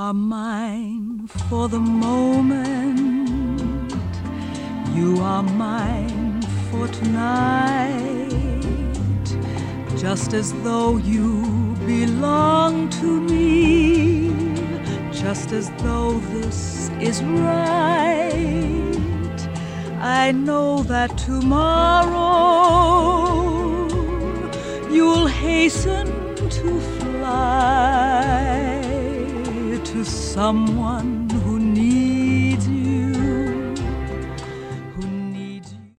are mine for the moment. You are mine for tonight. Just as though you belong to me. Just as though this is right. I know that tomorrow you'll hasten to fly to someone